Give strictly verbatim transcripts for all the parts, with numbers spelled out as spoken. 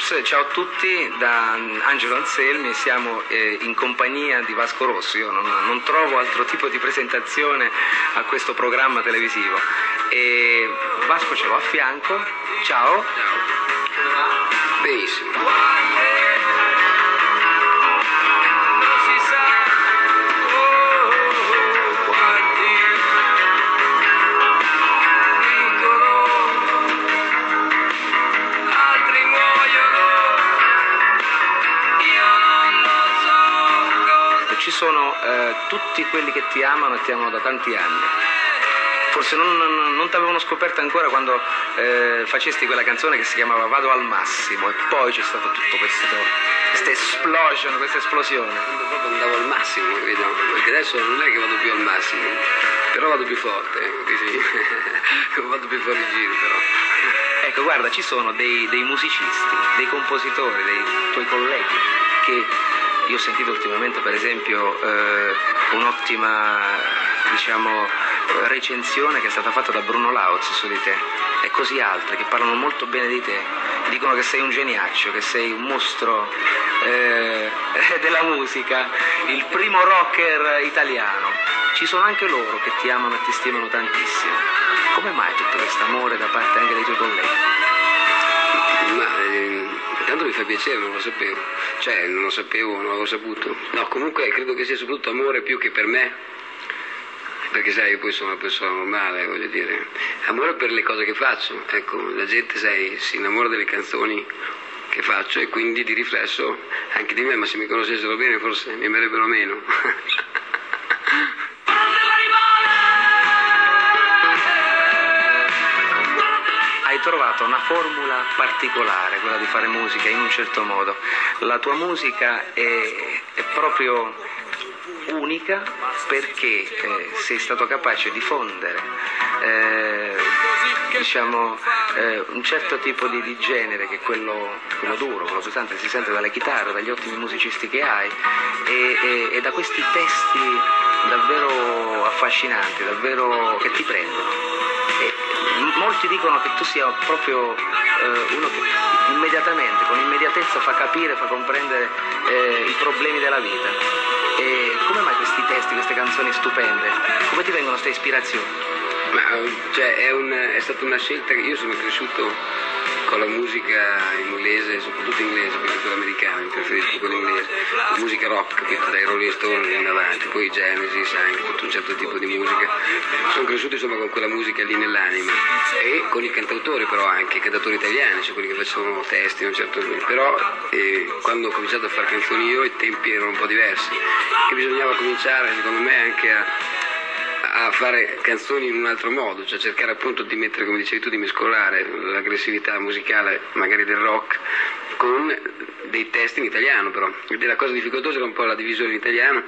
Ciao a tutti, da Angelo Anselmi, siamo eh, in compagnia di Vasco Rossi. Io non, non trovo altro tipo di presentazione a questo programma televisivo. E Vasco ce l'ho a fianco. Ciao. Ciao. Benissimo. Ci sono eh, tutti quelli che ti amano e ti amano da tanti anni. Forse non, non, non ti avevano scoperto ancora quando eh, facesti quella canzone che si chiamava Vado al massimo, e poi c'è stato tutto questo, questa explosion, questa esplosione. Quando proprio andavo al massimo, vedo, perché adesso non è che vado più al massimo, però vado più forte, sì. Vado più fuori giro però. Ecco, guarda, ci sono dei, dei musicisti, dei compositori, dei tuoi colleghi che io ho sentito ultimamente, per esempio, eh, un'ottima, diciamo, recensione che è stata fatta da Bruno Lauz su di te, e così altre che parlano molto bene di te, dicono che sei un geniaccio, che sei un mostro eh, della musica, il primo rocker italiano. Ci sono anche loro che ti amano e ti stimano tantissimo. Come mai tutto questo amore da parte anche dei tuoi colleghi? Ma eh, intanto mi fa piacere, non lo sapevo, cioè non lo sapevo, non l'avevo saputo. No, comunque credo che sia soprattutto amore più che per me, perché sai, io poi sono una persona normale, voglio dire, amore per le cose che faccio. Ecco, la gente, sai, si innamora delle canzoni che faccio e quindi di riflesso anche di me, ma se mi conoscessero bene forse mi amerebbero meno. Hai trovato una formula particolare, quella di fare musica in un certo modo. La tua musica è, è proprio unica perché eh, sei stato capace di fondere eh, diciamo eh, un certo tipo di, di genere, che è quello, quello duro, quello pesante, si sente dalle chitarre, dagli ottimi musicisti che hai, e, e, e da questi testi davvero affascinanti, davvero che ti prendono. E molti dicono che tu sia proprio eh, uno che immediatamente, con immediatezza fa capire, fa comprendere eh, i problemi della vita. E come mai questi testi, queste canzoni stupende? Come ti vengono queste ispirazioni? Ma cioè, è, un, è stata una scelta che io sono cresciuto con la musica inglese, soprattutto inglese, perché quella americana, mi preferisco quella inglese, la musica rock, capito, dai Rolling Stone in avanti, poi Genesis, anche tutto un certo tipo di musica. Sono cresciuto insomma con quella musica lì nell'anima, e con i cantautori però anche, i cantautori italiani, cioè quelli che facevano testi, un certo però eh, quando ho cominciato a fare canzoni io i tempi erano un po' diversi, che bisognava cominciare secondo me anche a a fare canzoni in un altro modo, cioè cercare appunto di mettere, come dicevi tu, di mescolare l'aggressività musicale magari del rock con dei testi in italiano. Però e la cosa difficoltosa era un po' la divisione in italiano,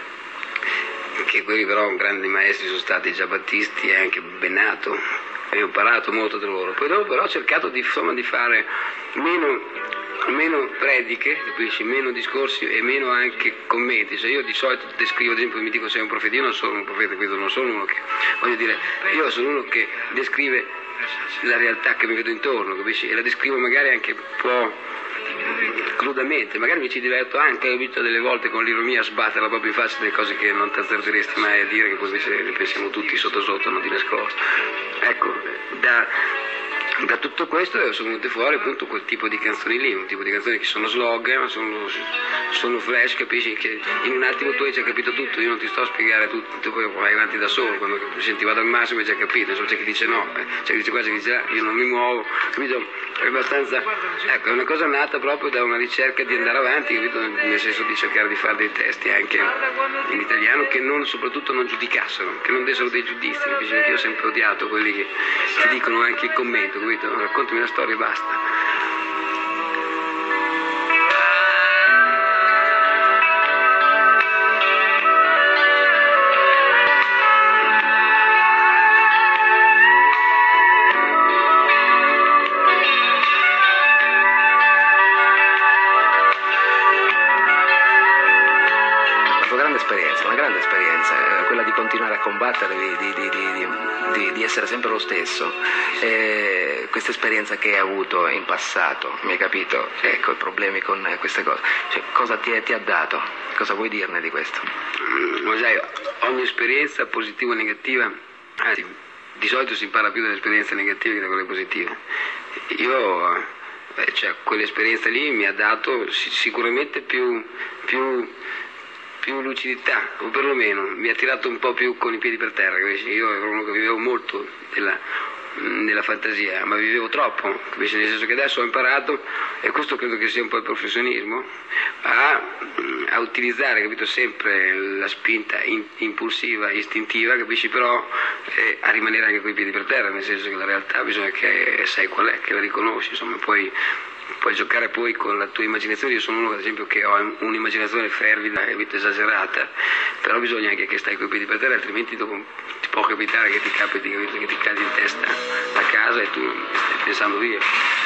che quelli però grandi maestri sono stati Gia Battisti e anche Bennato, e ho imparato molto da loro. Poi dopo però ho cercato di, insomma, di fare meno meno prediche, capisci? Meno discorsi e meno anche commenti. Cioè io di solito descrivo, ad esempio, mi dico sei un profeta, io non sono un profeta, quindi non sono uno che, voglio dire, io sono uno che descrive la realtà che mi vedo intorno, capisci? E la descrivo magari anche un po' crudamente, magari mi ci diverto anche, ho visto delle volte con l'ironia sbatterla proprio in faccia delle cose che non ti azzarderesti mai a dire, che poi invece le pensiamo tutti sotto sotto, non di nascosto. Ecco, da Da tutto questo sono venute fuori appunto quel tipo di canzoni lì, un tipo di canzoni che sono slogan, sono, sono flash, capisci? Che in un attimo tu hai già capito tutto, io non ti sto a spiegare tutto, tu poi vai avanti da solo, quando senti vado al massimo hai già capito, insomma c'è chi dice no, c'è chi dice qua, c'è chi dice là, io non mi muovo, capito? È abbastanza, ecco, è una cosa nata proprio da una ricerca di andare avanti, capito? Nel senso di cercare di fare dei testi anche in italiano che non, soprattutto non giudicassero, che non dessero dei giudizi, capisci? Perché io ho sempre odiato quelli che ti dicono anche il commento, capito? Raccontami la storia e basta. La tua grande esperienza, una grande esperienza, eh, quella di continuare a combattere, di, di, di, di, di, di essere sempre lo stesso. Eh, questa esperienza che hai avuto in passato, mi hai capito? Ecco, i problemi con queste cose. Cioè, cosa ti, ti ha dato? Cosa vuoi dirne di questo? Mm, lo sai, ogni esperienza, positiva o negativa, anzi, di solito si impara più dalle esperienze negative che da quelle positive. Io, beh, cioè, quell'esperienza lì mi ha dato sicuramente più, più, più lucidità, o perlomeno mi ha tirato un po' più con i piedi per terra, capisci? Io ero uno che vivevo molto della, nella fantasia, ma vivevo troppo, capisci? Nel senso che adesso ho imparato, e questo credo che sia un po' il professionismo, a, a utilizzare, capito, sempre la spinta in, impulsiva, istintiva, capisci, però eh, a rimanere anche con i piedi per terra, nel senso che la realtà bisogna che sai qual è, che la riconosci, insomma, poi puoi giocare poi con la tua immaginazione. Io sono uno, ad esempio, che ho un'immaginazione fervida, esagerata, però bisogna anche che stai coi piedi per terra, altrimenti dopo ti può capitare che ti capiti, capito, che ti cadi in testa a casa e tu stai pensando via.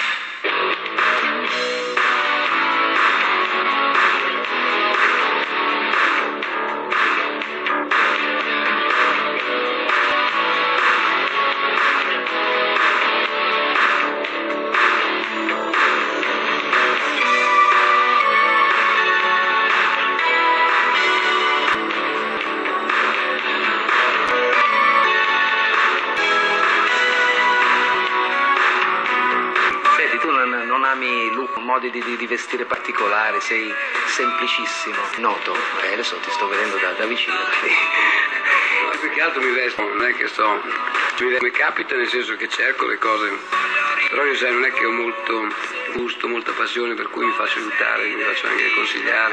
Modi di, di vestire particolari, sei semplicissimo, noto, eh, adesso ti sto vedendo da, da vicino. No, più che altro mi vesto, non è che sto, mi, mi capita, nel senso che cerco le cose, però io sai, non è che ho molto gusto, molta passione, per cui mi faccio aiutare, mi faccio anche consigliare.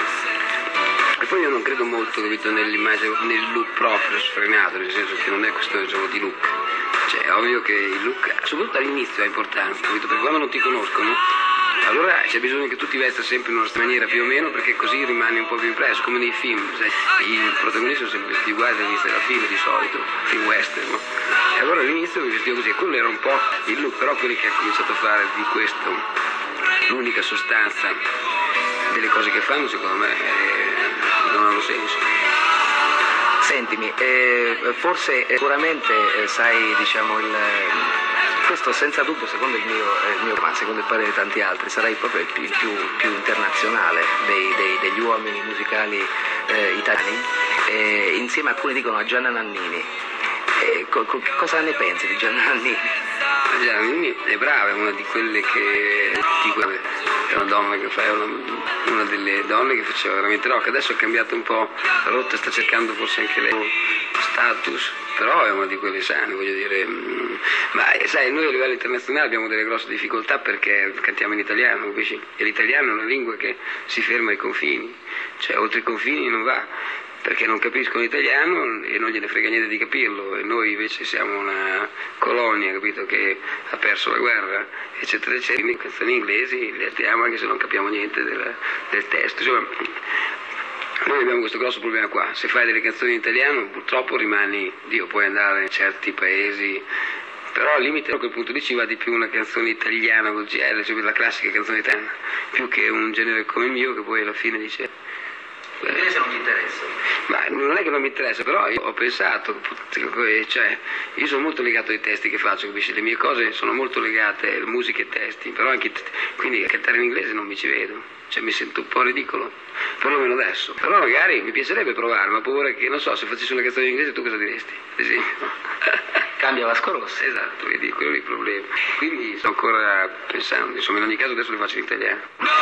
E poi io non credo molto, capito, nell'immagine, nel look proprio sfrenato, nel senso che non è questione solo di look. Cioè, è ovvio che il look, soprattutto all'inizio, è importante, capito? Perché quando non ti conoscono, allora c'è bisogno che tu ti vesta sempre in una maniera più o meno, perché così rimani un po' più impresso, come nei film. Sai? I protagonisti sono sempre vestiti uguali all'inizio della film di solito, film western, no? E allora all'inizio mi vestivo così, e quello era un po' il look, però quelli che ha cominciato a fare di questo l'unica sostanza delle cose che fanno, secondo me, eh, non hanno senso. Sentimi, eh, forse eh, sicuramente eh, sai, diciamo, il, questo senza dubbio, secondo il mio, eh, il mio, ma secondo il parere di tanti altri, sarai proprio il più, più, più internazionale dei, dei, degli uomini musicali eh, italiani, eh, insieme a alcuni dicono a Gianna Nannini. Eh, co, co, cosa ne pensi di Gianna Nannini? Gianna Nannini è brava, è una di quelle che... Di quelle, è una donna che fa, è una, una delle donne che faceva veramente rock. Adesso ha cambiato un po' la rotta, sta cercando forse anche lei status, però è una di quelle sane, voglio dire. Ma sai, noi a livello internazionale abbiamo delle grosse difficoltà perché cantiamo in italiano, capisci? E l'italiano è una lingua che si ferma ai confini, cioè oltre i confini non va, perché non capiscono l'italiano e non gliene frega niente di capirlo, e noi invece siamo una colonia, capito, che ha perso la guerra, eccetera, eccetera. Le canzoni inglesi le attiamo anche se non capiamo niente del, del testo. Insomma, noi abbiamo questo grosso problema qua. Se fai delle canzoni in italiano purtroppo rimani, Dio, puoi andare in certi paesi, però al limite a quel punto lì ci va di più una canzone italiana col G L, cioè la classica canzone italiana, più che un genere come il mio che poi alla fine dice... L'inglese non ti interessa? Ma non è che non mi interessa, però io ho pensato, cioè, io sono molto legato ai testi che faccio, capisci? Le mie cose sono molto legate a musica e testi, però anche, quindi a cantare in inglese non mi ci vedo, cioè mi sento un po' ridicolo, perlomeno adesso. Però magari mi piacerebbe provare, ma ho paura che, non so, se facessi una canzone in inglese tu cosa diresti? Ad esempio. Cambia Vasco Rossi. Esatto, vedi, quello è il problema. Quindi sto ancora pensando, insomma, in ogni caso adesso le faccio in italiano.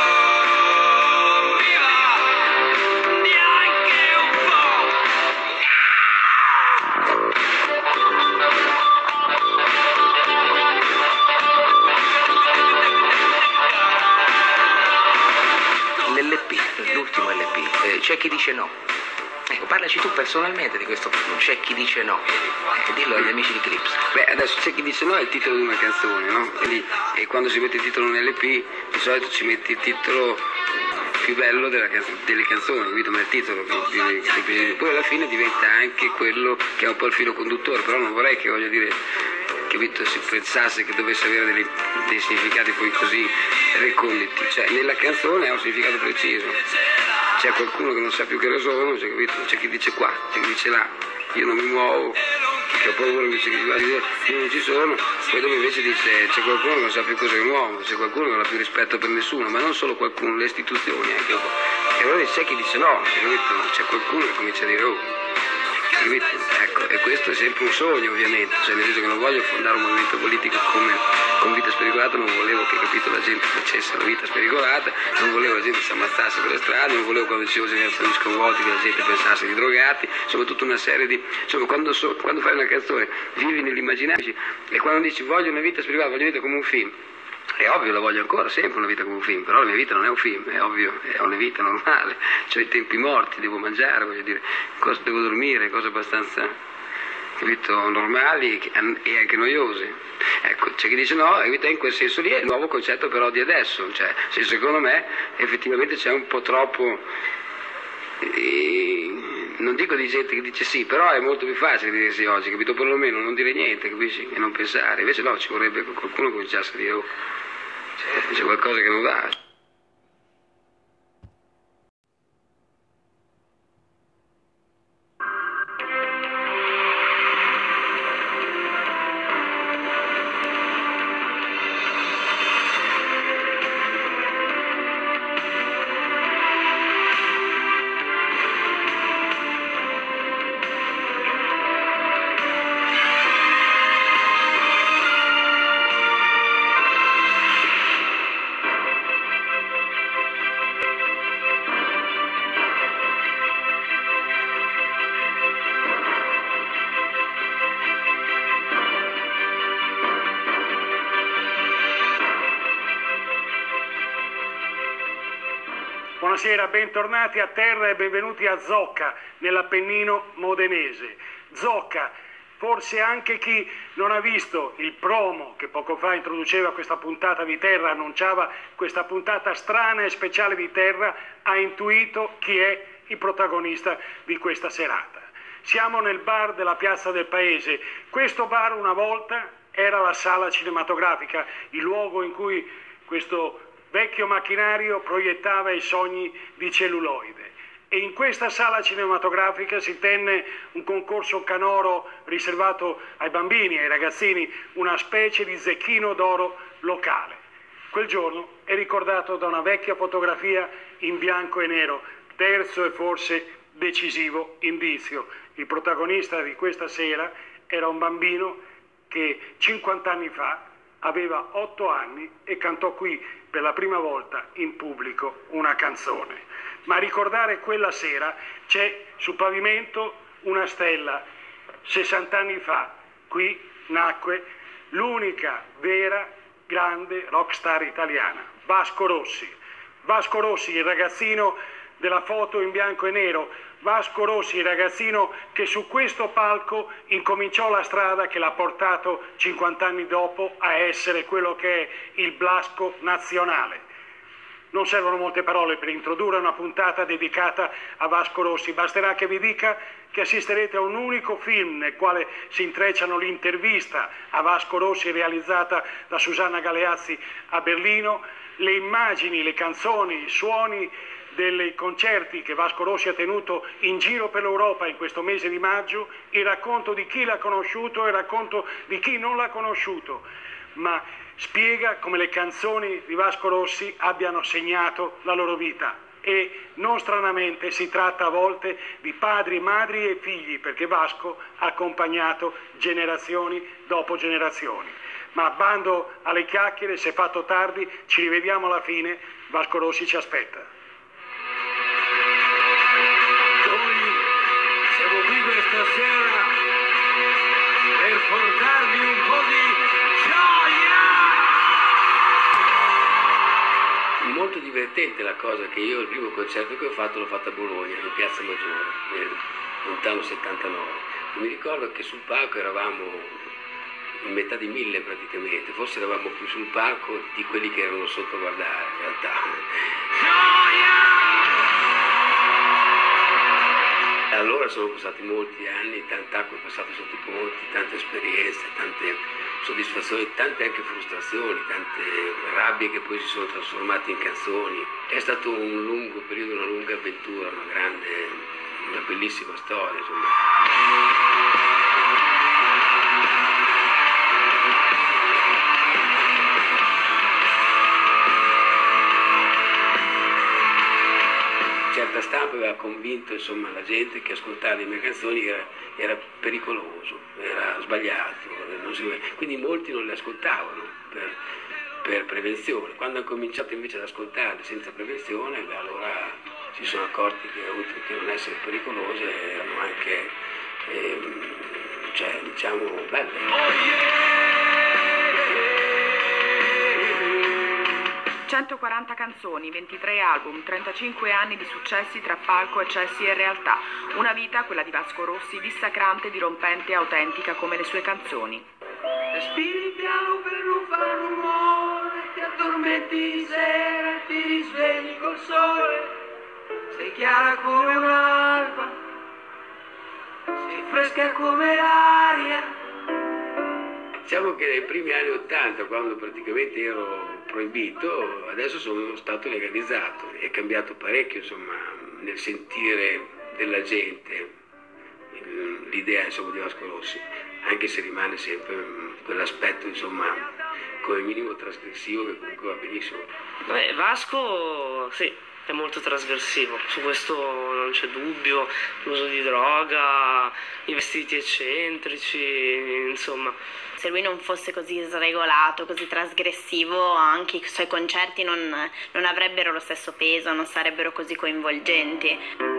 L'L P, l'ultimo L P, eh, c'è chi dice no. Ecco, parlaci tu personalmente di questo, c'è chi dice no, eh, dillo agli amici di Clips. Beh, adesso c'è chi dice no è il titolo di una canzone, no? Quindi, e quando si mette il titolo in L P, di solito ci metti il titolo più bello della, delle canzoni, capito? Ma il titolo, poi alla fine diventa anche quello che è un po' il filo conduttore, però non vorrei che, voglio dire, capito, si pensasse che dovesse avere dei, dei significati poi così reconditi, cioè nella canzone ha un significato preciso. c'è qualcuno che non sa più che ore sono, c'è, capito? C'è chi dice qua, c'è chi dice là, io non mi muovo, che ho paura, invece che io non ci sono, poi dopo invece dice c'è qualcuno che non sa più cosa è un uomo, c'è qualcuno che non ha più rispetto per nessuno, ma non solo qualcuno, le istituzioni anche. E allora c'è chi dice no, capito? C'è qualcuno che comincia a dire oh. Ecco, e questo è sempre un sogno ovviamente, cioè nel senso che non voglio fondare un movimento politico come con Vita Spericolata, non volevo che, capito, la gente facesse la vita spericolata, non volevo che la gente si ammazzasse per le strade, non volevo, quando dicevo generazioni sconvolte, che la gente pensasse di drogati, insomma tutta una serie di, insomma quando, so, quando fai una canzone vivi nell'immaginario e quando dici voglio una vita spericolata, voglio una vita come un film. È ovvio, la voglio ancora sempre una vita come un film, però la mia vita non è un film, è ovvio, è una vita normale, ho i tempi morti, devo mangiare, voglio dire, cosa, devo dormire, cose abbastanza, capito, normali e anche noiose. Ecco, c'è chi dice no, la vita in quel senso lì è il nuovo concetto però di adesso, cioè secondo me effettivamente c'è un po' troppo, eh, non dico di gente che dice sì, però è molto più facile dire sì oggi, capito, perlomeno non dire niente, capisci, e non pensare, invece no, ci vorrebbe che qualcuno cominciasse a dire oh, c'è, c'è qualcosa che non va. Buonasera, bentornati a terra e benvenuti a Zocca, nell'Appennino modenese. Zocca, forse anche chi non ha visto il promo che poco fa introduceva questa puntata di terra, annunciava questa puntata strana e speciale di terra, ha intuito chi è il protagonista di questa serata. Siamo nel bar della Piazza del Paese. Questo bar una volta era la sala cinematografica, il luogo in cui questo vecchio macchinario proiettava i sogni di celluloide. E in questa sala cinematografica si tenne un concorso canoro riservato ai bambini, ai ragazzini, una specie di zecchino d'oro locale. Quel giorno è ricordato da una vecchia fotografia in bianco e nero, terzo e forse decisivo indizio. Il protagonista di questa sera era un bambino che cinquanta anni fa aveva otto anni e cantò qui per la prima volta in pubblico una canzone. Ma a ricordare quella sera c'è sul pavimento una stella. sessanta anni fa qui nacque l'unica vera grande rockstar italiana, Vasco Rossi. Vasco Rossi, il ragazzino della foto in bianco e nero, Vasco Rossi, il ragazzino che su questo palco incominciò la strada che l'ha portato cinquanta anni dopo a essere quello che è il Blasco nazionale. Non servono molte parole per introdurre una puntata dedicata a Vasco Rossi, basterà che vi dica che assisterete a un unico film nel quale si intrecciano l'intervista a Vasco Rossi realizzata da Susanna Galeazzi a Berlino, le immagini, le canzoni, i suoni dei concerti che Vasco Rossi ha tenuto in giro per l'Europa in questo mese di maggio, il racconto di chi l'ha conosciuto e il racconto di chi non l'ha conosciuto, ma spiega come le canzoni di Vasco Rossi abbiano segnato la loro vita. E non stranamente si tratta a volte di padri, madri e figli, perché Vasco ha accompagnato generazioni dopo generazioni. Ma bando alle chiacchiere, si è fatto tardi, ci rivediamo alla fine, Vasco Rossi ci aspetta. Stasera per portarvi un po' di gioia. Molto divertente la cosa che io il primo concerto che ho fatto l'ho fatto a Bologna, in Piazza Maggiore, nel lontano settantanove. Mi ricordo che sul palco eravamo in metà di mille praticamente, forse eravamo più sul palco di quelli che erano sotto a guardare in realtà. Gioia! Allora Ora sono passati molti anni, tanta acqua è passata sotto i ponti, tante esperienze, tante soddisfazioni, tante anche frustrazioni, tante rabbie che poi si sono trasformate in canzoni. È stato un lungo periodo, una lunga avventura, una grande, una bellissima storia, insomma. Certa stampa aveva convinto, insomma, la gente che ascoltare le mie canzoni era, era pericoloso, era sbagliato, non si... quindi molti non le ascoltavano per, per prevenzione. Quando hanno cominciato invece ad ascoltarle senza prevenzione, beh, allora si sono accorti che oltre che non essere pericolose erano anche, ehm, cioè, diciamo, belle. Oh yeah! centoquaranta canzoni, ventitré album, trentacinque anni di successi tra palco, eccessi e realtà. Una vita, quella di Vasco Rossi, dissacrante, dirompente, autentica come le sue canzoni. Respiri piano per non far rumore, ti addormenti di sera e ti risvegli col sole. Sei chiara come un'alba, sei fresca come l'aria. Diciamo che nei primi anni Ottanta, quando praticamente ero proibito, adesso sono stato legalizzato. È cambiato parecchio, insomma, nel sentire della gente l'idea, insomma, di Vasco Rossi, anche se rimane sempre quell'aspetto, insomma, come minimo trasgressivo, che comunque va benissimo. Beh, Vasco, sì, è molto trasgressivo, su questo non c'è dubbio, l'uso di droga, i vestiti eccentrici, insomma. Se lui non fosse così sregolato, così trasgressivo, anche i suoi concerti non, non avrebbero lo stesso peso, non sarebbero così coinvolgenti.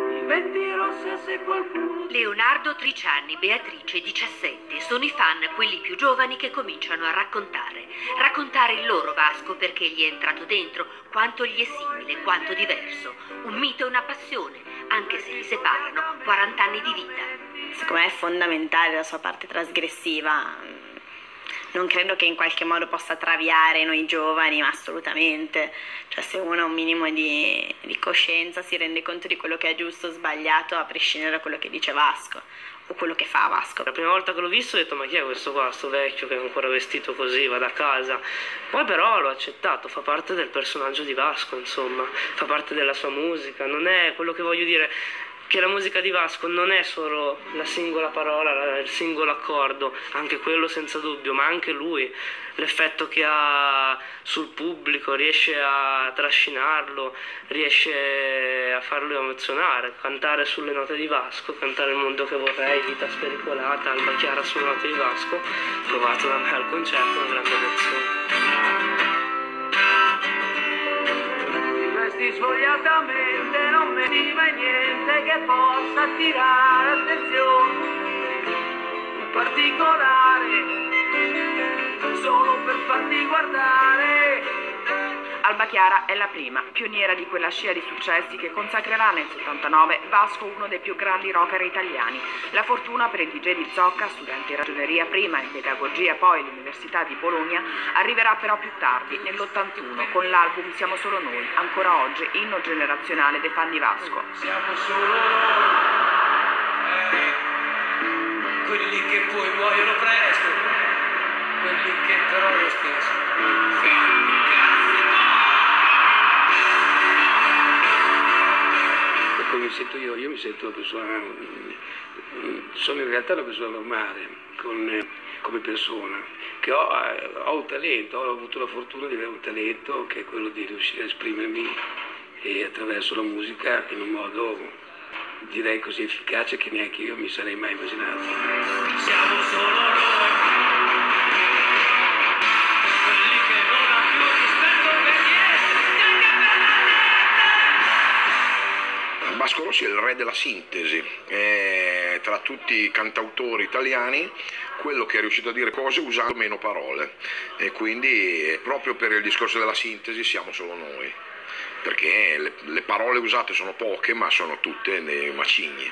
Leonardo tredici anni, Beatrice diciassette. Sono i fan, quelli più giovani, che cominciano a raccontare. Raccontare il loro Vasco, perché gli è entrato dentro, quanto gli è simile, quanto diverso. Un mito e una passione, anche se li separano quaranta anni di vita. Secondo me è fondamentale la sua parte trasgressiva. Non credo che in qualche modo possa traviare noi giovani, ma assolutamente. Cioè, se uno ha un minimo di, di coscienza si rende conto di quello che è giusto o sbagliato, a prescindere da quello che dice Vasco o quello che fa Vasco. La prima volta che l'ho visto ho detto: ma chi è questo qua, sto vecchio che è ancora vestito così, va da casa? Poi però l'ho accettato, fa parte del personaggio di Vasco, insomma, fa parte della sua musica. Non è quello che voglio dire, che la musica di Vasco non è solo la singola parola, il singolo accordo, anche quello senza dubbio, ma anche lui, l'effetto che ha sul pubblico, riesce a trascinarlo, riesce a farlo emozionare, cantare sulle note di Vasco, cantare Il mondo che vorrei, Vita spericolata, Alba chiara sulle note di Vasco, provato da me al concerto, una grande emozione. Svogliatamente non metti mai niente che possa attirare attenzione, in particolare solo per farti guardare. Alba Chiara è la prima, pioniera di quella scia di successi che consacrerà nel settantanove Vasco uno dei più grandi rocker italiani. La fortuna per il D J di Zocca, studente in ragioneria prima e pedagogia poi all'Università di Bologna, arriverà però più tardi, nell'ottantuno, con l'album Siamo solo noi, ancora oggi inno generazionale dei fan di Vasco. Siamo solo noi, eh, quelli che poi muoiono presto, quelli che però lo stesso. Come mi sento io? Io mi sento una persona, sono in realtà una persona normale, con, come persona, che ho, ho un talento, ho avuto la fortuna di avere un talento che è quello di riuscire a esprimermi e attraverso la musica in un modo, direi, così efficace che neanche io mi sarei mai immaginato. Siamo solo noi, quelli che non hanno più rispetto per niente, neanche per la niente. Vasco Rossi è il re della sintesi, è tra tutti i cantautori italiani quello che è riuscito a dire cose usando meno parole, e quindi proprio per il discorso della sintesi siamo solo noi, perché le, le parole usate sono poche ma sono tutte nei macigni.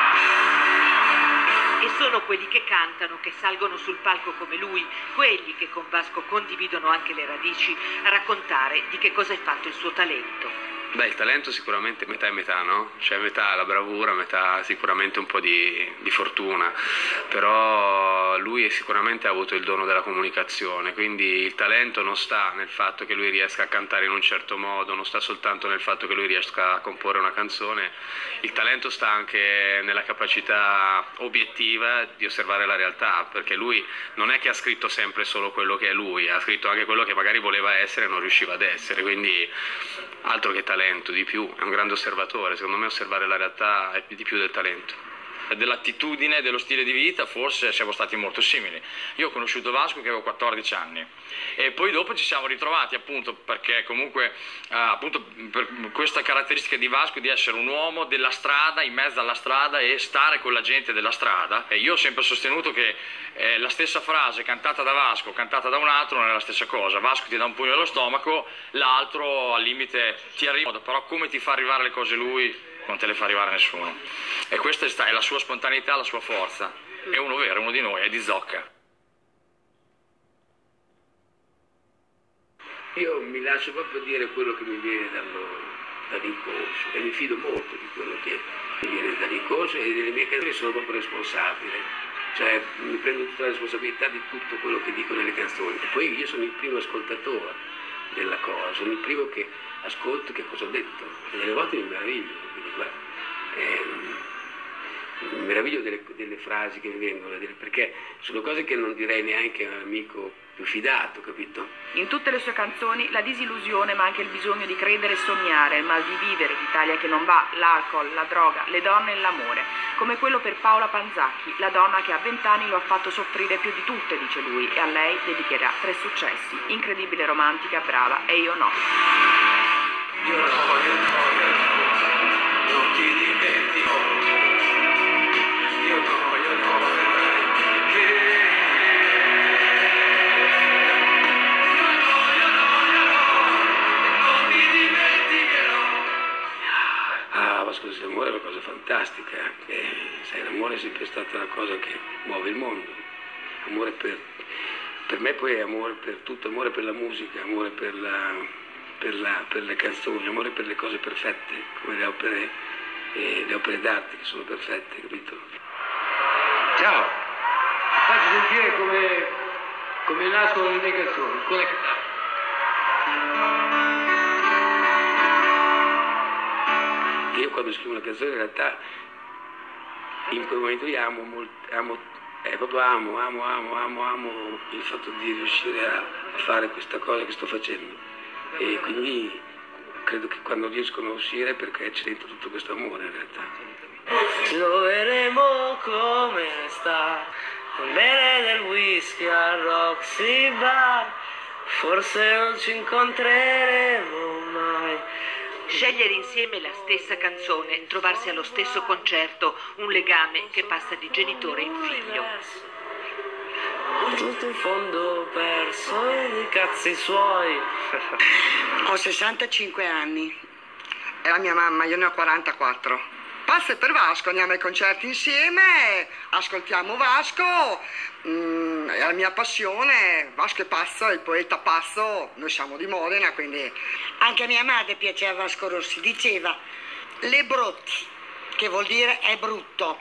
E sono quelli che cantano, che salgono sul palco come lui, quelli che con Vasco condividono anche le radici, a raccontare di che cosa è fatto il suo talento. Beh, il talento sicuramente metà e metà, no? Cioè metà la bravura, metà sicuramente un po' di, di fortuna, però lui sicuramente ha avuto il dono della comunicazione, quindi il talento non sta nel fatto che lui riesca a cantare in un certo modo, non sta soltanto nel fatto che lui riesca a comporre una canzone, il talento sta anche nella capacità obiettiva di osservare la realtà, perché lui non è che ha scritto sempre solo quello che è lui, ha scritto anche quello che magari voleva essere e non riusciva ad essere, quindi altro che talento, di più, è un grande osservatore, secondo me osservare la realtà è di più del talento. Dell'attitudine, dello stile di vita forse siamo stati molto simili. Io ho conosciuto Vasco che avevo quattordici anni e poi dopo ci siamo ritrovati appunto perché comunque eh, appunto per questa caratteristica di Vasco di essere un uomo della strada, in mezzo alla strada e stare con la gente della strada, e io ho sempre sostenuto che eh, la stessa frase cantata da Vasco, cantata da un altro non è la stessa cosa. Vasco ti dà un pugno allo stomaco, l'altro al limite ti arriva, però come ti fa arrivare le cose lui non te le fa arrivare nessuno, e questa è la sua spontaneità, la sua forza. È uno vero, è uno di noi, è di Zocca. Io mi lascio proprio dire quello che mi viene dallo, dall'inconscio e mi fido molto di quello che mi viene dall'inconscio, e delle mie canzoni sono proprio responsabile, cioè mi prendo tutta la responsabilità di tutto quello che dico nelle canzoni, e poi io sono il primo ascoltatore della cosa, sono il primo che ascolto che cosa ho detto, e delle volte mi meraviglio, quindi, guarda, ehm, mi meraviglio delle, delle frasi che mi vengono, delle, perché sono cose che non direi neanche a un amico più fidato, capito? In tutte le sue canzoni la disillusione, ma anche il bisogno di credere e sognare, il mal di vivere, l'Italia che non va, l'alcol, la droga, le donne e l'amore, come quello per Paola Panzacchi, la donna che a vent'anni lo ha fatto soffrire più di tutte, dice lui, e a lei dedicherà tre successi: Incredibile, romantica, brava e Io no. Io no, io no, io no, non ti dimentico. Io no, io no, vedrai che io no, io no, io no, non ti dimenticherò. Ah, Vasco di Samora è una cosa fantastica, e, sai, l'amore è sempre stata una cosa che muove il mondo. Amore per, per me poi è amore per tutto, amore per la musica, amore per la... Per, la, per le canzoni, amore per le cose perfette, come le opere, eh, le opere d'arte che sono perfette, capito? Ciao, faccio sentire come, come nascono le mie canzoni, con la chitarra. Io quando scrivo una canzone in realtà in quel momento io amo, molto, amo eh, proprio amo, amo, amo, amo, amo il fatto di riuscire a, a fare questa cosa che sto facendo. E quindi credo che quando riescono a uscire perché c'è dentro tutto questo amore in realtà. Lo vedremo come sta, con bere del whisky al Roxy Bar, forse non ci incontreremo mai. Scegliere insieme la stessa canzone, trovarsi allo stesso concerto, un legame che passa di genitore in figlio. Tutto in fondo perso e dei cazzi suoi. Ho sessantacinque anni e la mia mamma, io ne ho quarantaquattro. Pazze per Vasco, andiamo ai concerti insieme, ascoltiamo Vasco, mm, è la mia passione. Vasco è pazzo, è il poeta pazzo, noi siamo di Modena, quindi... Anche a mia madre piaceva Vasco Rossi, diceva le brutti, che vuol dire è brutto,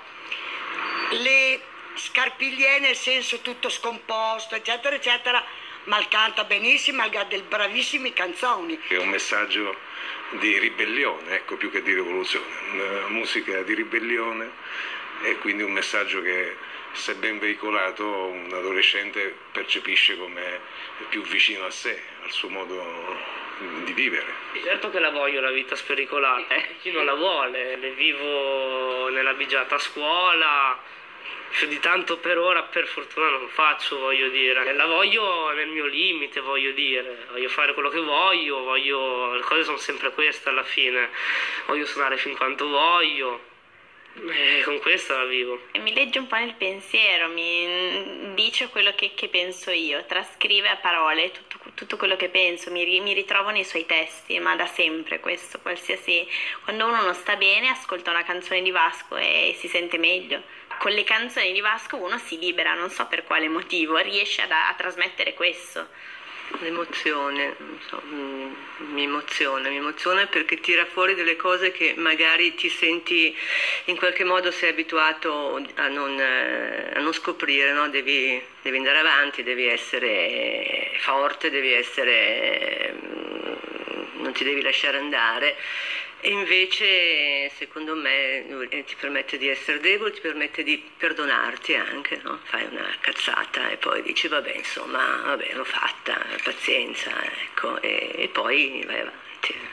le scarpiglie nel senso tutto scomposto, eccetera, eccetera, ma canta benissimo, ha delle bravissime canzoni. È un messaggio di ribellione, ecco, più che di rivoluzione, una musica di ribellione, e quindi un messaggio che, se ben veicolato, un adolescente percepisce come più vicino a sé, al suo modo di vivere. Certo che la voglio la vita spericolata, eh? Chi non la vuole, le vivo nella bigiata scuola, più di tanto per ora per fortuna non faccio, voglio dire, la voglio nel mio limite, voglio dire, voglio fare quello che voglio, voglio, le cose sono sempre queste alla fine, voglio suonare fin quanto voglio. E con questa la vivo. Mi legge un po' nel pensiero, mi dice quello che, che penso io, trascrive a parole tutto, tutto quello che penso, mi, mi ritrovo nei suoi testi, ma da sempre questo, qualsiasi... Quando uno non sta bene ascolta una canzone di Vasco e si sente meglio. Con le canzoni di Vasco uno si libera, non so per quale motivo, riesce a, a trasmettere questo. L'emozione, non so, mi, mi emoziona, mi emoziona perché tira fuori delle cose che magari ti senti, in qualche modo sei abituato a non, a non scoprire, no? Devi, devi andare avanti, devi essere forte, devi essere, non ti devi lasciare andare. E invece, secondo me, ti permette di essere debole, ti permette di perdonarti anche, no? Fai una cazzata e poi dici, vabbè, insomma, vabbè, l'ho fatta, pazienza, ecco, e, e poi vai avanti.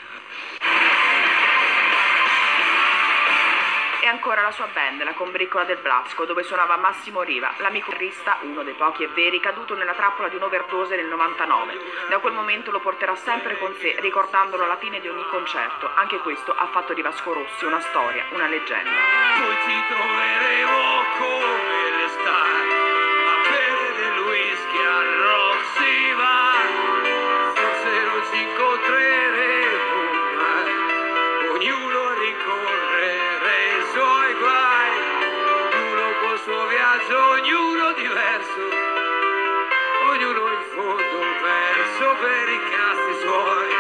E ancora la sua band, la Combriccola del Blasco, dove suonava Massimo Riva, l'amico chitarrista, uno dei pochi e veri, caduto nella trappola di un'overdose nel novantanove. Da quel momento lo porterà sempre con sé, ricordandolo alla fine di ogni concerto. Anche questo ha fatto di Vasco Rossi una storia, una leggenda. Poi ci troveremo come le star, a bere del whisky al Roxy Bar. Forse non ci incontreremo mai, ognuno rincorrere i suoi guai, ognuno col suo viaggio, ognuno diverso, ognuno in fondo perso per i cazzi suoi.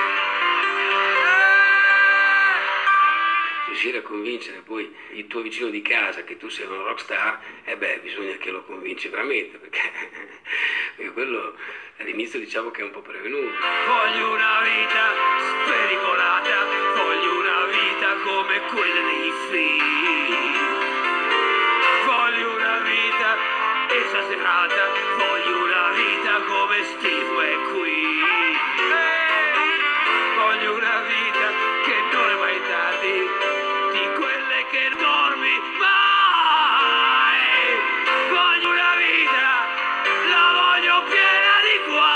Riuscire a convincere poi il tuo vicino di casa che tu sei un rockstar, e eh beh, bisogna che lo convinci veramente, perché, perché quello all'inizio diciamo che è un po' prevenuto. Voglio una vita spericolata, voglio una vita come quelle dei film. Voglio una vita esagerata, voglio una vita come Steve McQueen. Voglio una vita che non è mai tardi, di quelle che non dormi mai. Voglio una vita, la voglio piena di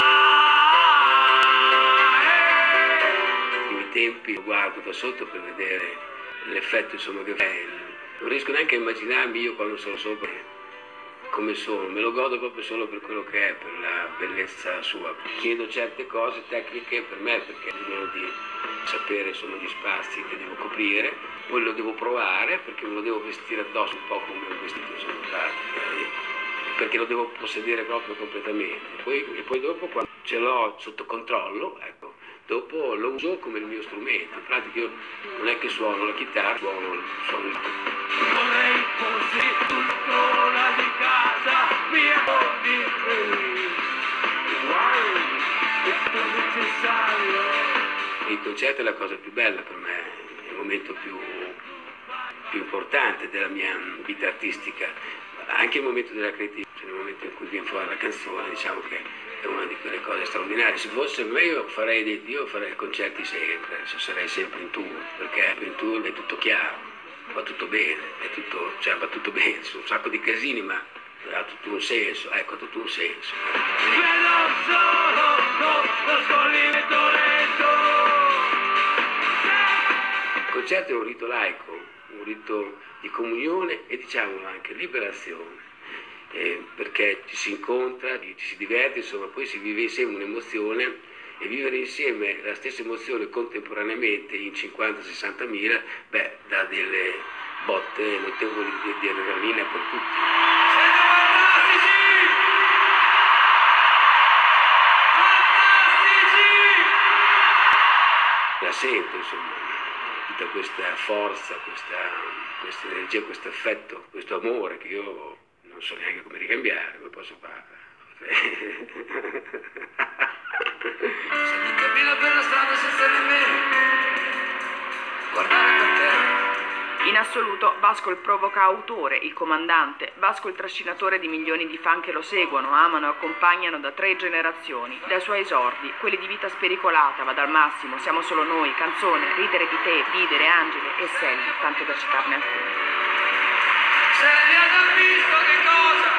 guai. I tempi guardo da sotto per vedere l'effetto, insomma, che fa. Non riesco neanche a immaginarmi io quando sono sopra come sono, me lo godo proprio solo per quello che è, per la bellezza sua. Chiedo certe cose tecniche per me, perché bisogna di sapere, insomma, gli spazi che devo coprire, poi lo devo provare perché me lo devo vestire addosso un po' come un vestito sono pratica, perché lo devo possedere proprio completamente. Poi, e poi dopo, quando ce l'ho sotto controllo, ecco, dopo lo uso come il mio strumento. In pratica io non è che suono la chitarra, suono, suono il... Vorrei fossi tutto la di casa, mia di questo necessario. Il concerto è la cosa più bella per me, è il momento più, più importante della mia vita artistica, anche il momento della creatività, cioè il momento in cui viene fuori la canzone, diciamo che è una di quelle cose straordinarie. Se fosse me io farei, dei, io farei concerti sempre, cioè sarei sempre in tour, perché in tour è tutto chiaro, va tutto bene, è tutto, cioè va tutto bene, sono un sacco di casini, ma ha tutto un senso, ecco, ha tutto un senso. Vedo solo lo scollimento lento. Il concerto è un rito laico, un rito di comunione e diciamo anche liberazione, eh, perché ci si incontra, ci si diverte, insomma, poi si vive insieme un'emozione, e vivere insieme la stessa emozione contemporaneamente in cinquanta sessanta mila, beh, dà delle botte notevoli di, di adrenalina per tutti. La sento, insomma, tutta questa forza, questa, questa energia, questo affetto, questo amore che io non so neanche come ricambiare, come posso fare. Se mi cammino per la strada senza nemmeno guardare per terra. In assoluto Vasco il provoca-autore, il comandante, Vasco il trascinatore di milioni di fan che lo seguono, amano e accompagnano da tre generazioni. Dai suoi esordi, quelli di Vita spericolata, Va dal Massimo, Siamo solo noi, Canzone, Ridere di te, Ridere, Angele e Selli, tanto per citarne alcuni. Selli ha visto che cosa?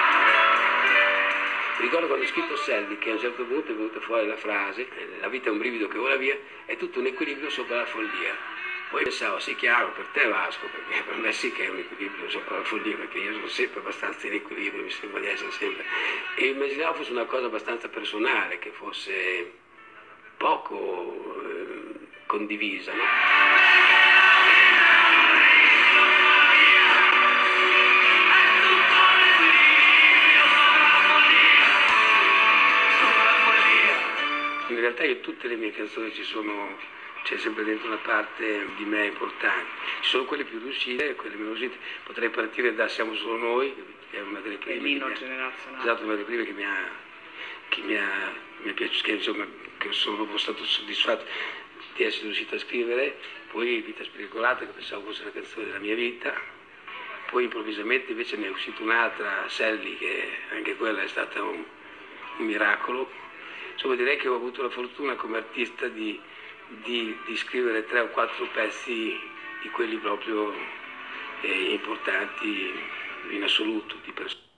Ricordo quando ho scritto Selli che a un certo punto è venuta fuori la frase la vita è un brivido che vola via, è tutto un equilibrio sopra la follia. Poi pensavo, sì, chiaro, per te Vasco, perché per me sì che è un equilibrio sopra la follia, perché io sono sempre abbastanza in equilibrio, mi sembra di essere sempre. E immaginavo fosse una cosa abbastanza personale, che fosse poco eh, condivisa, no? poi tutte le mie canzoni ci sono, c'è sempre dentro una parte di me importante. Ci sono quelle più riuscite, quelle meno riuscite. Potrei partire da Siamo solo noi, che è una delle prime. L'inno che mi ha- generazionale. Esatto, una delle prime che mi ha, che mi ha, mi è piaciuto, che, insomma, che sono proprio stato soddisfatto di essere riuscito a scrivere. Poi Vita spericolata, che pensavo fosse la canzone della mia vita. Poi improvvisamente invece ne è uscita un'altra, Sally, che anche quella è stata un, un miracolo. Insomma, direi che ho avuto la fortuna come artista di, di, di scrivere tre o quattro pezzi di quelli proprio eh, importanti in assoluto, di persone.